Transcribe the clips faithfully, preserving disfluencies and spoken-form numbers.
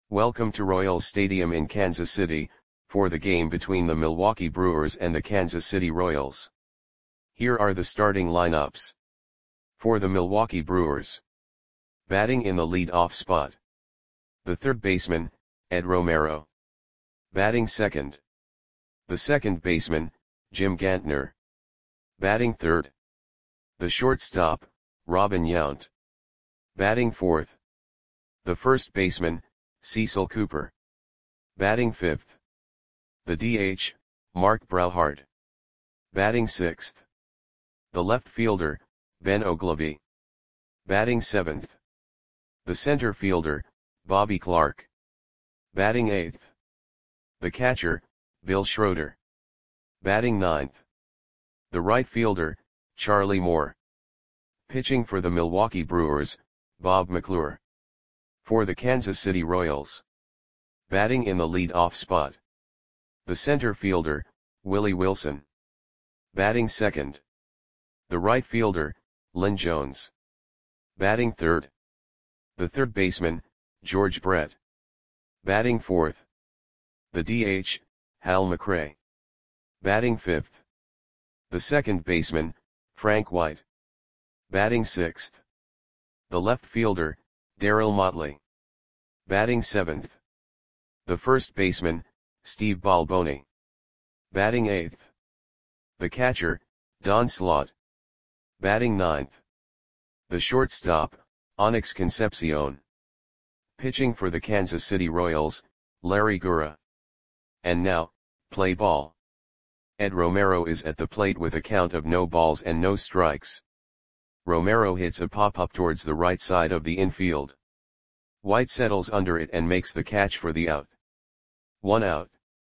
Welcome to Royals Stadium in Kansas City, for the game between the Milwaukee Brewers and the Kansas City Royals. Here are the starting lineups. For the Milwaukee Brewers. Batting in the lead-off spot. The third baseman, Ed Romero. Batting second. The second baseman, Jim Gantner. Batting third. The shortstop, Robin Yount. Batting fourth. The first baseman, Cecil Cooper. Batting fifth. The D H, Mark Brauhard. Batting sixth. The left fielder, Ben Oglivie. Batting seventh. The center fielder, Bobby Clarke. Batting eighth. The catcher, Bill Schroeder. Batting ninth. The right fielder, Charlie Moore. Pitching for the Milwaukee Brewers, Bob McClure. For the Kansas City Royals. Batting in the lead-off spot. The center fielder, Willie Wilson. Batting second. The right fielder, Lynn Jones. Batting third. The third baseman, George Brett. Batting fourth. The D H, Hal McRae. Batting fifth. The second baseman, Frank White. Batting sixth. The left fielder, Darryl Motley. Batting seventh. The first baseman, Steve Balboni. Batting eighth. The catcher, Don Slaught. Batting ninth. The shortstop, Onyx Concepcion. Pitching for the Kansas City Royals, Larry Gura. And now, play ball. Ed Romero is at the plate with a count of no balls and no strikes. Romero hits a pop-up towards the right side of the infield. White settles under it and makes the catch for the out. One out.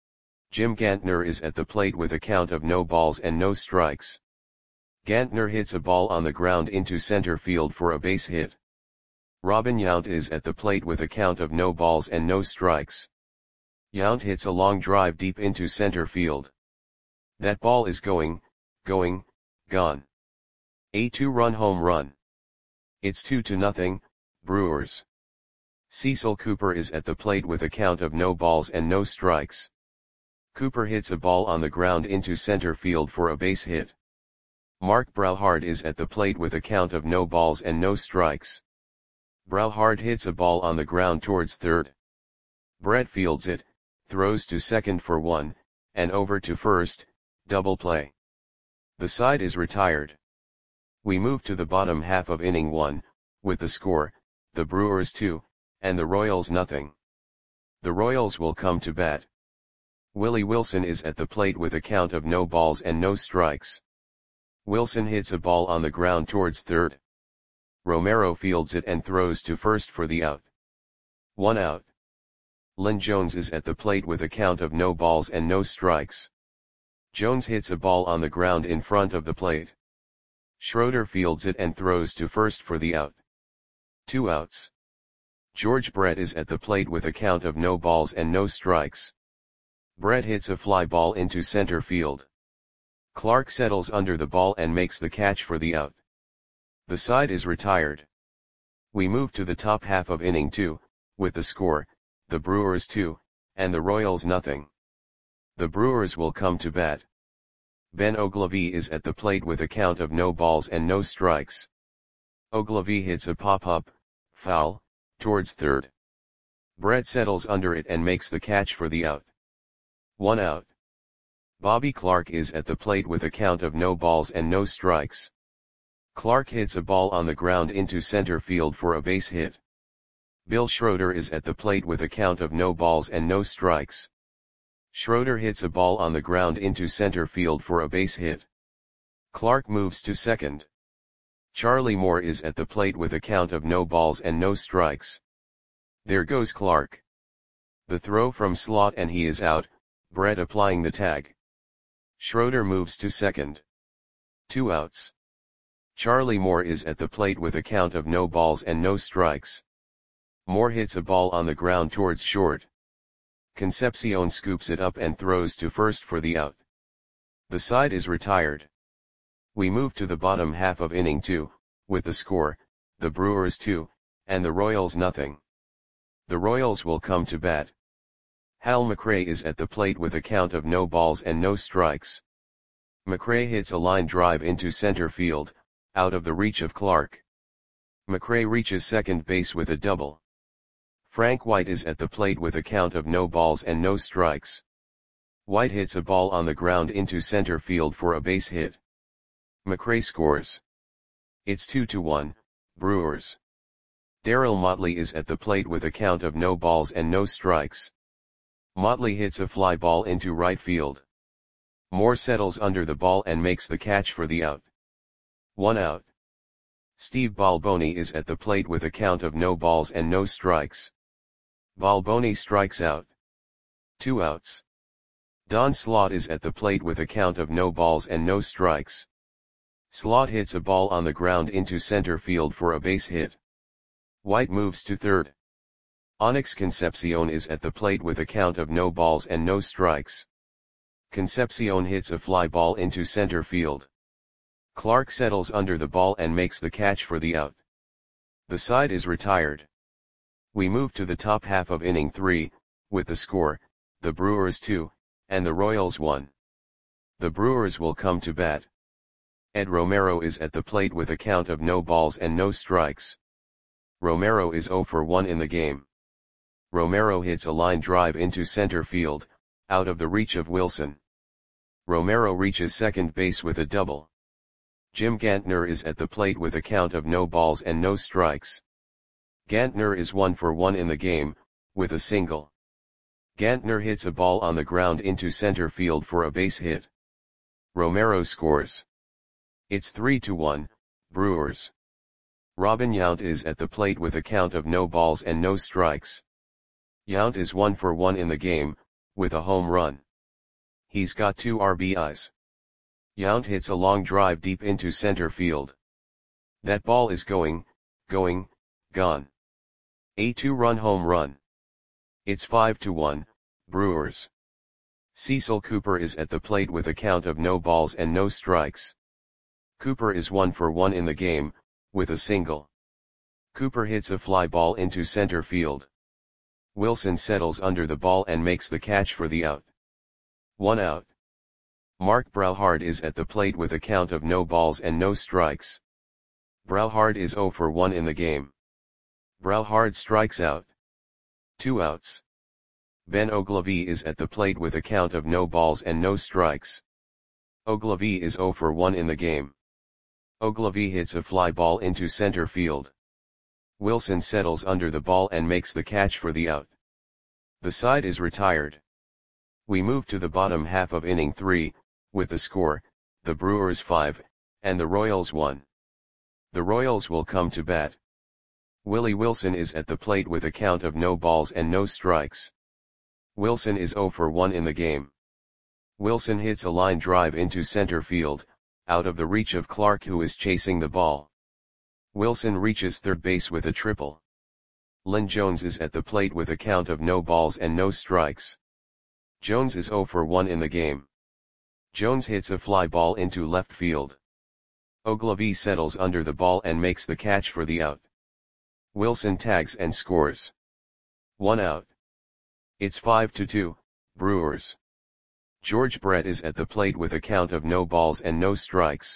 Jim Gantner is at the plate with a count of no balls and no strikes. Gantner hits a ball on the ground into center field for a base hit. Robin Yount is at the plate with a count of no balls and no strikes. Yount hits a long drive deep into center field. That ball is going, going, gone. A two-run home run. It's two to nothing, Brewers. Cecil Cooper is at the plate with a count of no balls and no strikes. Cooper hits a ball on the ground into center field for a base hit. Mark Brauhard is at the plate with a count of no balls and no strikes. Brauhard hits a ball on the ground towards third. Brett fields it, throws to second for one, and over to first, double play. The side is retired. We move to the bottom half of inning one, with the score, the Brewers two, and the Royals nothing. The Royals will come to bat. Willie Wilson is at the plate with a count of no balls and no strikes. Wilson hits a ball on the ground towards third. Romero fields it and throws to first for the out. One out. Lynn Jones is at the plate with a count of no balls and no strikes. Jones hits a ball on the ground in front of the plate. Schroeder fields it and throws to first for the out. Two outs. George Brett is at the plate with a count of no balls and no strikes. Brett hits a fly ball into center field. Clarke settles under the ball and makes the catch for the out. The side is retired. We move to the top half of inning two, with the score, the Brewers two, and the Royals nothing. The Brewers will come to bat. Ben Oglivie is at the plate with a count of no balls and no strikes. Oglivie hits a pop-up, foul, towards third. Brett settles under it and makes the catch for the out. One out. Bobby Clarke is at the plate with a count of no balls and no strikes. Clarke hits a ball on the ground into center field for a base hit. Bill Schroeder is at the plate with a count of no balls and no strikes. Schroeder hits a ball on the ground into center field for a base hit. Clarke moves to second. Charlie Moore is at the plate with a count of no balls and no strikes. There goes Clarke. The throw from Slaught and he is out, Brett applying the tag. Schroeder moves to second. Two outs. Charlie Moore is at the plate with a count of no balls and no strikes. Moore hits a ball on the ground towards short. Concepcion scoops it up and throws to first for the out. The side is retired. We move to the bottom half of inning two, with the score, the Brewers two, and the Royals nothing. The Royals will come to bat. Hal McRae is at the plate with a count of no balls and no strikes. McRae hits a line drive into center field, out of the reach of Clark. McRae reaches second base with a double. Frank White is at the plate with a count of no balls and no strikes. White hits a ball on the ground into center field for a base hit. McRae scores. It's two to one, Brewers. Darryl Motley is at the plate with a count of no balls and no strikes. Motley hits a fly ball into right field. Moore settles under the ball and makes the catch for the out. One out. Steve Balboni is at the plate with a count of no balls and no strikes. Balboni strikes out. Two outs. Don Slaught is at the plate with a count of no balls and no strikes. Slaught hits a ball on the ground into center field for a base hit. White moves to third. Onyx Concepcion is at the plate with a count of no balls and no strikes. Concepcion hits a fly ball into center field. Clark settles under the ball and makes the catch for the out. The side is retired. We move to the top half of inning three, with the score, the Brewers two, and the Royals one. The Brewers will come to bat. Ed Romero is at the plate with a count of no balls and no strikes. Romero is oh for one in the game. Romero hits a line drive into center field, out of the reach of Wilson. Romero reaches second base with a double. Jim Gantner is at the plate with a count of no balls and no strikes. Gantner is one for one in the game, with a single. Gantner hits a ball on the ground into center field for a base hit. Romero scores. It's three to one, Brewers. Robin Yount is at the plate with a count of no balls and no strikes. Yount is one for one in the game, with a home run. He's got two R B Is. Yount hits a long drive deep into center field. That ball is going, going, gone. A two-run home run. It's five to one, Brewers. Cecil Cooper is at the plate with a count of no balls and no strikes. Cooper is one for one in the game, with a single. Cooper hits a fly ball into center field. Wilson settles under the ball and makes the catch for the out. One out. Mark Brauhard is at the plate with a count of no balls and no strikes. Brauhard is oh for one in the game. Brauhard strikes out. Two outs. Ben Ogilvie is at the plate with a count of no balls and no strikes. Ogilvie is oh for one in the game. Ogilvie hits a fly ball into center field. Wilson settles under the ball and makes the catch for the out. The side is retired. We move to the bottom half of inning three, with the score, the Brewers five, and the Royals one. The Royals will come to bat. Willie Wilson is at the plate with a count of no balls and no strikes. Wilson is oh for one in the game. Wilson hits a line drive into center field, out of the reach of Clark, who is chasing the ball. Wilson reaches third base with a triple. Lynn Jones is at the plate with a count of no balls and no strikes. Jones is oh for one in the game. Jones hits a fly ball into left field. Ogilvie settles under the ball and makes the catch for the out. Wilson tags and scores. One out. It's five to two, Brewers. George Brett is at the plate with a count of no balls and no strikes.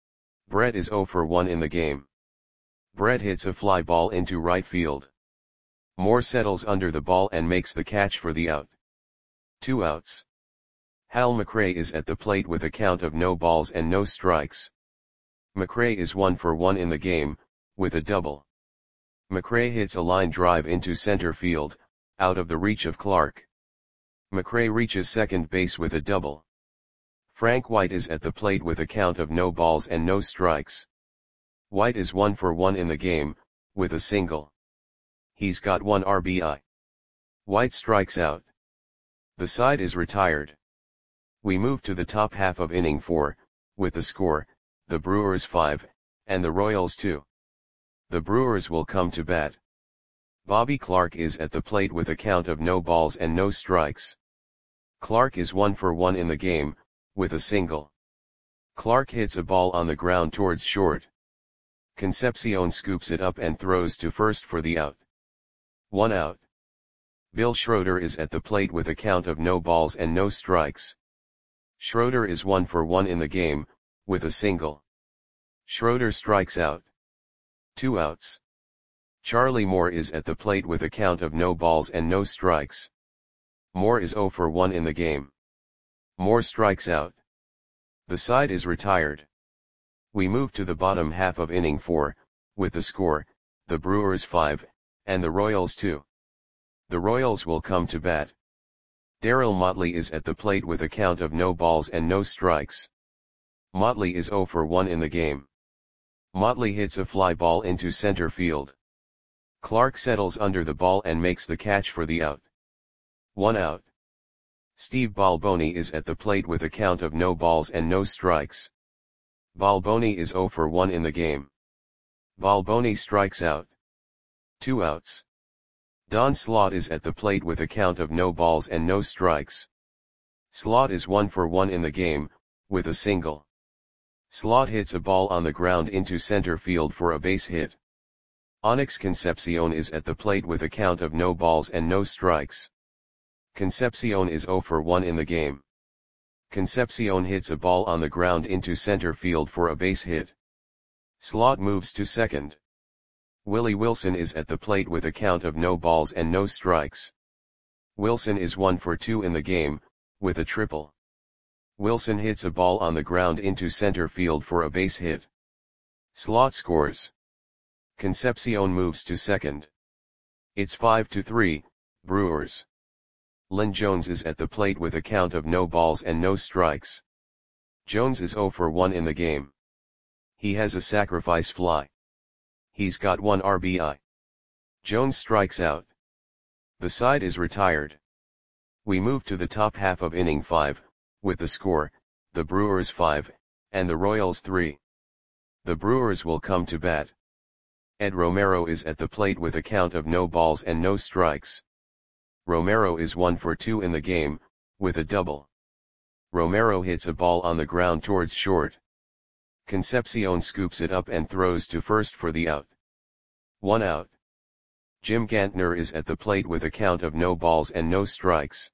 Brett is oh for one in the game. Brett hits a fly ball into right field. Moore settles under the ball and makes the catch for the out. Two outs. Hal McRae is at the plate with a count of no balls and no strikes. McRae is one for one in the game, with a double. McRae hits a line drive into center field, out of the reach of Clark. McRae reaches second base with a double. Frank White is at the plate with a count of no balls and no strikes. White is one for one in the game, with a single. He's got one R B I. White strikes out. The side is retired. We move to the top half of inning four, with the score, the Brewers five, and the Royals two. The Brewers will come to bat. Bobby Clark is at the plate with a count of no balls and no strikes. Clark is one for one in the game, with a single. Clark hits a ball on the ground towards short. Concepcion scoops it up and throws to first for the out. One out. Bill Schroeder is at the plate with a count of no balls and no strikes. Schroeder is one for one in the game, with a single. Schroeder strikes out. Two outs. Charlie Moore is at the plate with a count of no balls and no strikes. Moore is zero for one in the game. Moore strikes out. The side is retired. We move to the bottom half of inning four, with the score, the Brewers five, and the Royals two. The Royals will come to bat. Darryl Motley is at the plate with a count of no balls and no strikes. Motley is zero for one in the game. Motley hits a fly ball into center field. Clark settles under the ball and makes the catch for the out. One out. Steve Balboni is at the plate with a count of no balls and no strikes. Balboni is zero for one in the game. Balboni strikes out. Two outs. Don Slaught is at the plate with a count of no balls and no strikes. Slaught is one for one in the game, with a single. Slaught hits a ball on the ground into center field for a base hit. Onyx Concepcion is at the plate with a count of no balls and no strikes. Concepcion is zero for one in the game. Concepcion hits a ball on the ground into center field for a base hit. Slaught moves to second. Willie Wilson is at the plate with a count of no balls and no strikes. Wilson is one for two in the game, with a triple. Wilson hits a ball on the ground into center field for a base hit. Slaught scores. Concepcion moves to second. It's five to three, Brewers. Lynn Jones is at the plate with a count of no balls and no strikes. Jones is zero for one in the game. He has a sacrifice fly. He's got one R B I. Jones strikes out. The side is retired. We move to the top half of inning five, with the score, the Brewers five, and the Royals three. The Brewers will come to bat. Ed Romero is at the plate with a count of no balls and no strikes. Romero is one for two in the game, with a double. Romero hits a ball on the ground towards short. Concepcion scoops it up and throws to first for the out. One out. Jim Gantner is at the plate with a count of no balls and no strikes.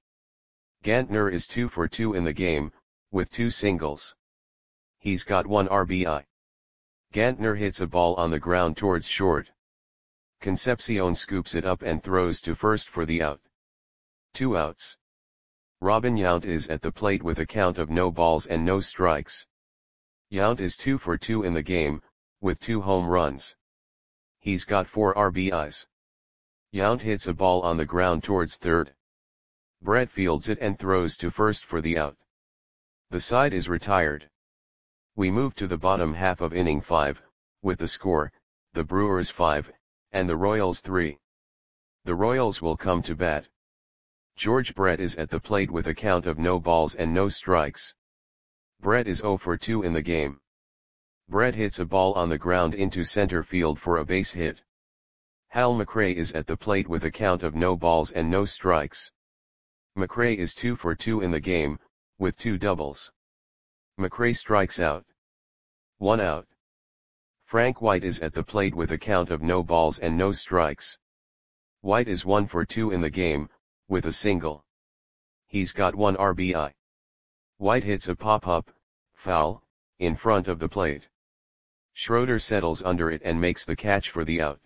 Gantner is two for two in the game, with two singles. He's got one R B I. Gantner hits a ball on the ground towards short. Concepcion scoops it up and throws to first for the out. Two outs. Robin Yount is at the plate with a count of no balls and no strikes. Yount is two for two in the game, with two home runs. He's got four R B Is. Yount hits a ball on the ground towards third. Brett fields it and throws to first for the out. The side is retired. We move to the bottom half of inning five, with the score, the Brewers five, and the Royals three. The Royals will come to bat. George Brett is at the plate with a count of no balls and no strikes. Brett is zero for two in the game. Brett hits a ball on the ground into center field for a base hit. Hal McRae is at the plate with a count of no balls and no strikes. McRae is two for two in the game, with two doubles. McRae strikes out. One out. Frank White is at the plate with a count of no balls and no strikes. White is one for two in the game, with a single. He's got one R B I. White hits a pop-up, foul, in front of the plate. Schroeder settles under it and makes the catch for the out.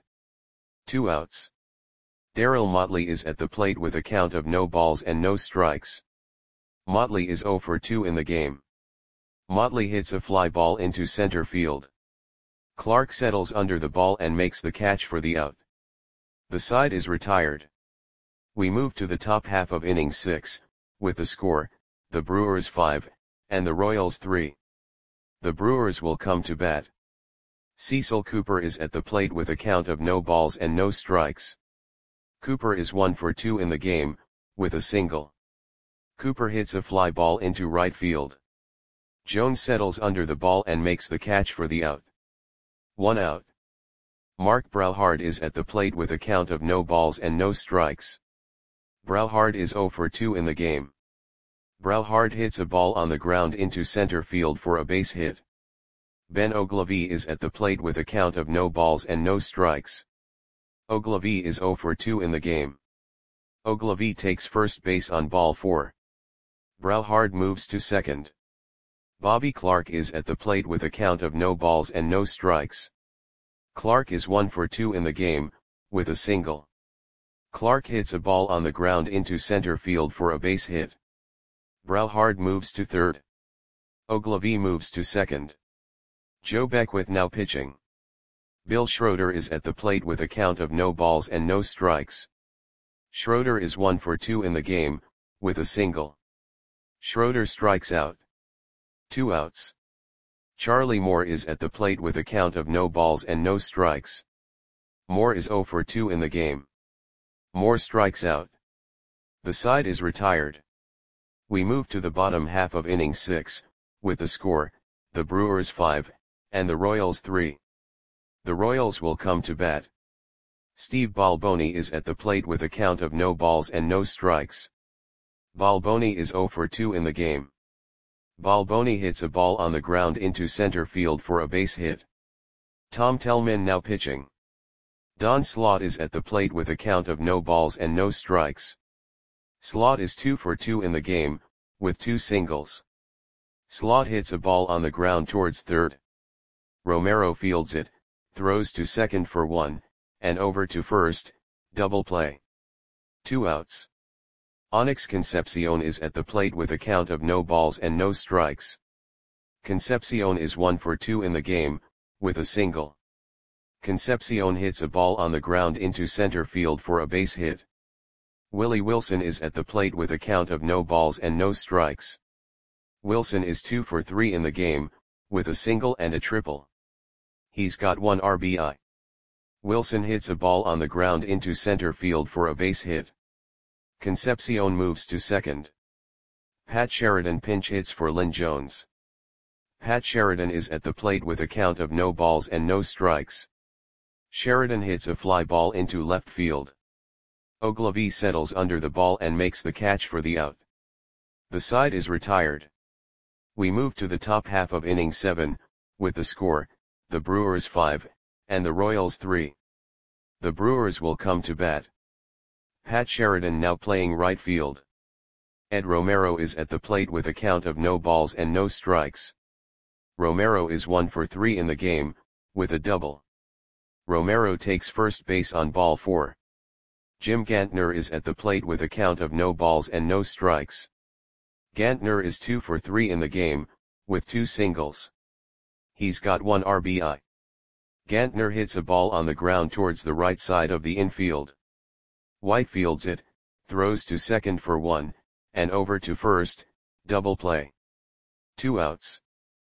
Two outs. Darryl Motley is at the plate with a count of no balls and no strikes. Motley is zero for two in the game. Motley hits a fly ball into center field. Clark settles under the ball and makes the catch for the out. The side is retired. We move to the top half of inning six, with the score, the Brewers five, and the Royals three. The Brewers will come to bat. Cecil Cooper is at the plate with a count of no balls and no strikes. Cooper is one for two in the game, with a single. Cooper hits a fly ball into right field. Jones settles under the ball and makes the catch for the out. One out. Mark Brauhard is at the plate with a count of no balls and no strikes. Brauhard is zero for two in the game. Brauhard hits a ball on the ground into center field for a base hit. Ben Ogilvie is at the plate with a count of no balls and no strikes. Ogilvie is zero for two in the game. Ogilvy takes first base on ball four. Browhard moves to second. Bobby Clark is at the plate with a count of no balls and no strikes. Clark is one for two in the game, with a single. Clark hits a ball on the ground into center field for a base hit. Browhard moves to third. Ogilvy moves to second. Joe Beckwith now pitching. Bill Schroeder is at the plate with a count of no balls and no strikes. Schroeder is one for two in the game, with a single. Schroeder strikes out. Two outs. Charlie Moore is at the plate with a count of no balls and no strikes. Moore is zero for two in the game. Moore strikes out. The side is retired. We move to the bottom half of inning six, with the score, the Brewers five, and the Royals three. The Royals will come to bat. Steve Balboni is at the plate with a count of no balls and no strikes. Balboni is zero for two in the game. Balboni hits a ball on the ground into center field for a base hit. Tom Tellman now pitching. Don Slaught is at the plate with a count of no balls and no strikes. Slaught is two for two in the game, with two singles. Slaught hits a ball on the ground towards third. Romero fields it, throws to second for one, and over to first, double play. Two outs. Onyx Concepcion is at the plate with a count of no balls and no strikes. Concepcion is one for two in the game, with a single. Concepcion hits a ball on the ground into center field for a base hit. Willie Wilson is at the plate with a count of no balls and no strikes. Wilson is two for three in the game, with a single and a triple. He's got one R B I. Wilson hits a ball on the ground into center field for a base hit. Concepcion moves to second. Pat Sheridan pinch hits for Lynn Jones. Pat Sheridan is at the plate with a count of no balls and no strikes. Sheridan hits a fly ball into left field. Ogilvy settles under the ball and makes the catch for the out. The side is retired. We move to the top half of inning seven, with the score, the Brewers five, and the Royals three. The Brewers will come to bat. Pat Sheridan now playing right field. Ed Romero is at the plate with a count of no balls and no strikes. Romero is one for three in the game, with a double. Romero takes first base on ball four. Jim Gantner is at the plate with a count of no balls and no strikes. Gantner is two for three in the game, with two singles. He's got one R B I. Gantner hits a ball on the ground towards the right side of the infield. White fields it, throws to second for one, and over to first, double play. Two outs.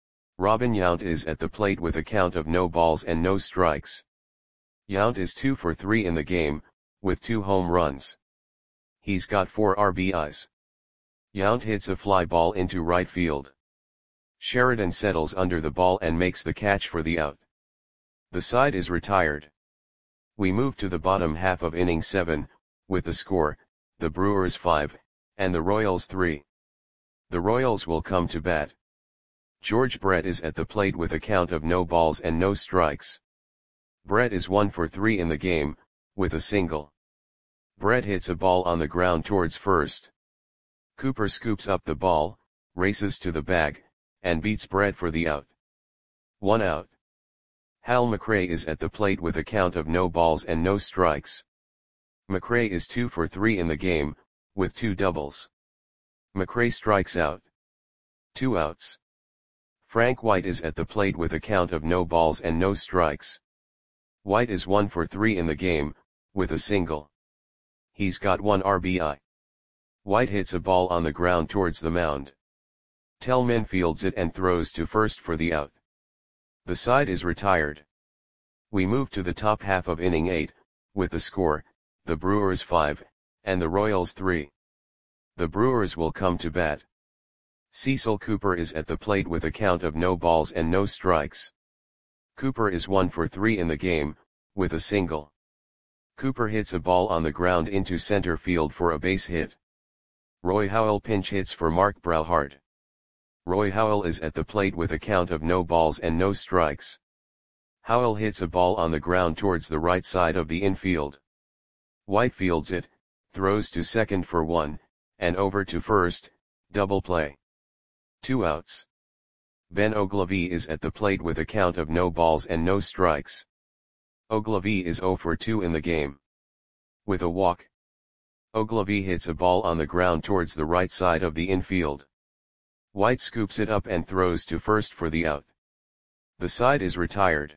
Robin Yount is at the plate with a count of no balls and no strikes. Yount is two for three in the game, with two home runs. He's got four R B Is. Yount hits a fly ball into right field. Sheridan settles under the ball and makes the catch for the out. The side is retired. We move to the bottom half of inning seven, with the score, the Brewers five, and the Royals three. The Royals will come to bat. George Brett is at the plate with a count of no balls and no strikes. Brett is one for three in the game, with a single. Brett hits a ball on the ground towards first. Cooper scoops up the ball, races to the bag, and beats Brett for the out. One out. Hal McRae is at the plate with a count of no balls and no strikes. McRae is two for three in the game, with two doubles. McRae strikes out. Two outs. Frank White is at the plate with a count of no balls and no strikes. White is one for three in the game, with a single. He's got one R B I. White hits a ball on the ground towards the mound. Tellman fields it and throws to first for the out. The side is retired. We move to the top half of inning eight, with the score, the Brewers five, and the Royals three. The Brewers will come to bat. Cecil Cooper is at the plate with a count of no balls and no strikes. Cooper is one for three in the game, with a single. Cooper hits a ball on the ground into center field for a base hit. Roy Howell pinch hits for Mark Browhard. Roy Howell is at the plate with a count of no balls and no strikes. Howell hits a ball on the ground towards the right side of the infield. White fields it, throws to second for one, and over to first, double play. Two outs. Ben Ogilvy is at the plate with a count of no balls and no strikes. Ogilvy is zero for two in the game. With a walk, Ogilvy hits a ball on the ground towards the right side of the infield. White scoops it up and throws to first for the out. The side is retired.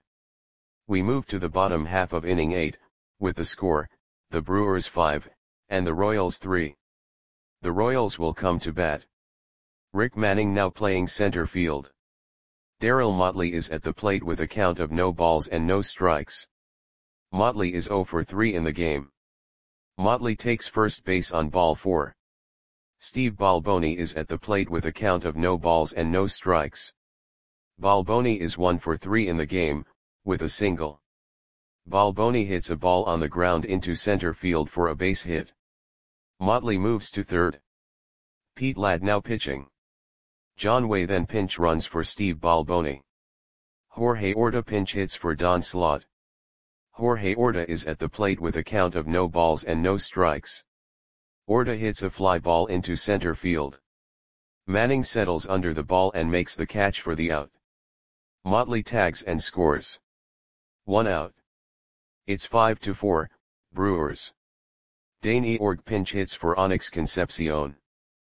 We move to the bottom half of inning eight, with the score, the Brewers five, and the Royals three. The Royals will come to bat. Rick Manning now playing center field. Darryl Motley is at the plate with a count of no balls and no strikes. Motley is zero for three in the game. Motley takes first base on ball four. Steve Balboni is at the plate with a count of no balls and no strikes. Balboni is one for three in the game, with a single. Balboni hits a ball on the ground into center field for a base hit. Motley moves to third. Pete Ladd now pitching. John Way then pinch runs for Steve Balboni. Jorge Orta pinch hits for Don Slaught. Jorge Orta is at the plate with a count of no balls and no strikes. Orta hits a fly ball into center field. Manning settles under the ball and makes the catch for the out. Motley tags and scores. One out. It's five to four, Brewers. Dane Eorg pinch hits for Onyx Concepcion.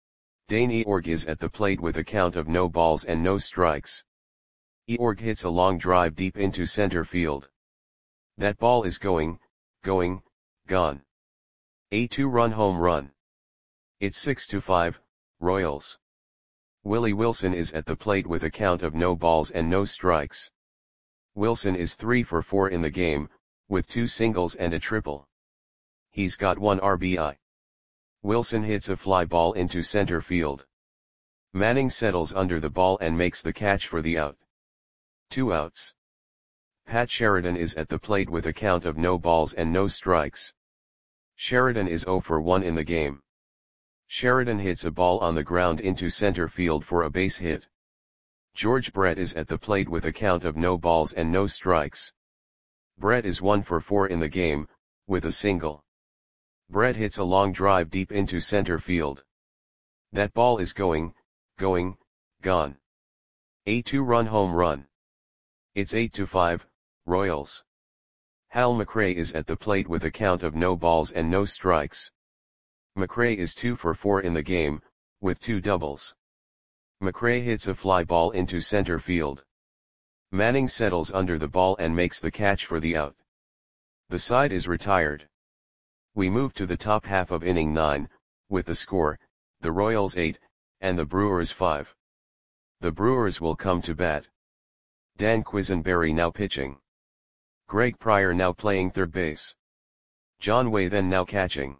Dane Eorg is at the plate with a count of no balls and no strikes. Eorg hits a long drive deep into center field. That ball is going, going, gone. A two-run home run. It's six to five, Royals. Willie Wilson is at the plate with a count of no balls and no strikes. Wilson is three for four in the game, with two singles and a triple. He's got one R B I. Wilson hits a fly ball into center field. Manning settles under the ball and makes the catch for the out. Two outs. Pat Sheridan is at the plate with a count of no balls and no strikes. Sheridan is zero for one in the game. Sheridan hits a ball on the ground into center field for a base hit. George Brett is at the plate with a count of no balls and no strikes. Brett is one for four in the game, with a single. Brett hits a long drive deep into center field. That ball is going, going, gone. A two-run home run. It's eight to five, Royals. Hal McRae is at the plate with a count of no balls and no strikes. McRae is two for four in the game, with two doubles. McRae hits a fly ball into center field. Manning settles under the ball and makes the catch for the out. The side is retired. We move to the top half of inning nine, with the score, the Royals eight, and the Brewers five. The Brewers will come to bat. Dan Quisenberry now pitching. Greg Pryor now playing third base. John Way then now catching.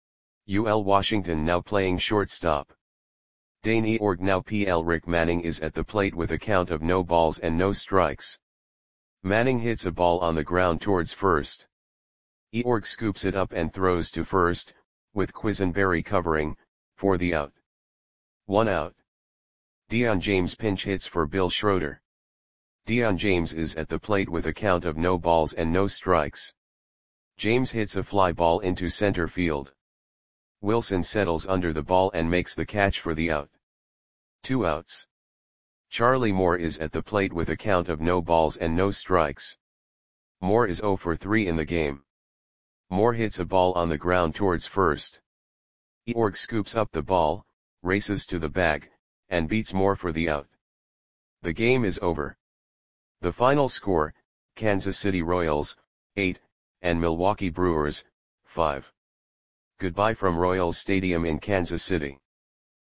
U L Washington now playing shortstop. Dane Eorg now P L Rick Manning is at the plate with a count of no balls and no strikes. Manning hits a ball on the ground towards first. Eorg scoops it up and throws to first, with Quisenberry covering, for the out. One out. Dion James pinch hits for Bill Schroeder. Dion James is at the plate with a count of no balls and no strikes. James hits a fly ball into center field. Wilson settles under the ball and makes the catch for the out. Two outs. Charlie Moore is at the plate with a count of no balls and no strikes. Moore is zero for three in the game. Moore hits a ball on the ground towards first. Eorg scoops up the ball, races to the bag, and beats Moore for the out. The game is over. The final score, Kansas City Royals, eight, and Milwaukee Brewers, five. Goodbye from Royals Stadium in Kansas City.